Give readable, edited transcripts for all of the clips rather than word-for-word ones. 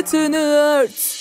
sırtını ört.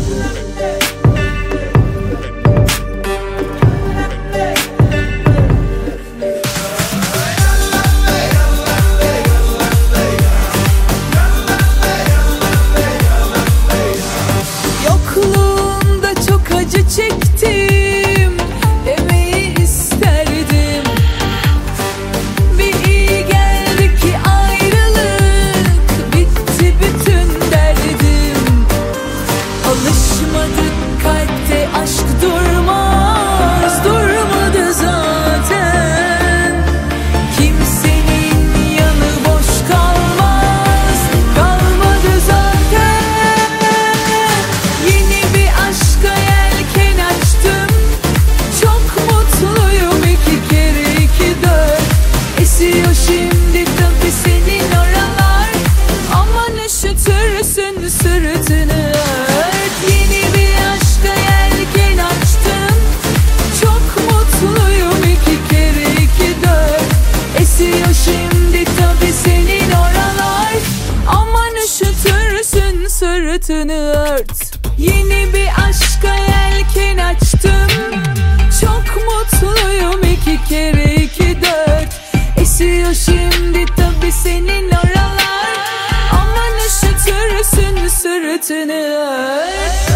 Yokluğunda çok acı çektim demeyi isterdim. Bir iyi geldi ki ayrılık, bitti bütün derdim. Alışmadık, kalpte aşk durmaz, durmadı zaten. Kimsenin yanı boş kalmaz, kalmadı zaten. Yeni bir aşka yelken açtım, çok mutluyum, 2 kere 2 4. Esiyor şimdi tabii senin oralar, aman üşütürsün sırtını ört. Yeni bir aşka yelken açtım, çok mutluyum, 2 kere 2 4. Esiyor şimdi tabii senin oralar, aman üşütürsün sırtını ört. Yeni bir aşka yelken açtım, çok mutluyum, 2 kere 2 4. Esiyor şimdi tabii senin oralar, aman üşütürsün sırtını ört.